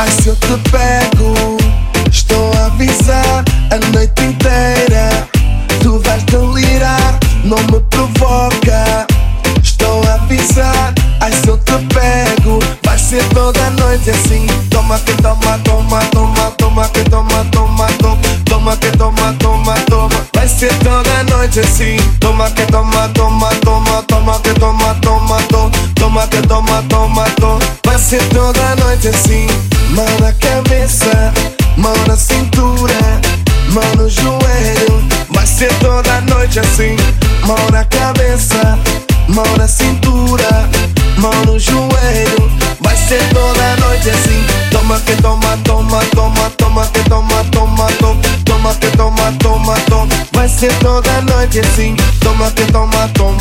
Ai, se eu te pego, estou a avisar a noite inteira. Tu vais delirar, não me provoca. Estou a avisar, ai, se eu te pego, vai ser toda a noite assim. Toma que toma, toma, toma, toma que toma, toma, toma. Toma que toma, toma, toma, vai ser toda a noite assim. Toma que toma, toma, toma, toma que toma, toma, toma. Toma que toma, toma, toma, vai ser toda a noite assim. Mão na cabeça, mão na cintura, mão no joelho, vai ser toda a noite assim. Mão na cabeça, mão na cintura, mão no joelho, vai ser toda a noite assim. Toma que toma, toma, toma, toma que toma, toma, toma. Toma que toma, toma, toma, vai ser toda a noite assim. Toma que toma, toma.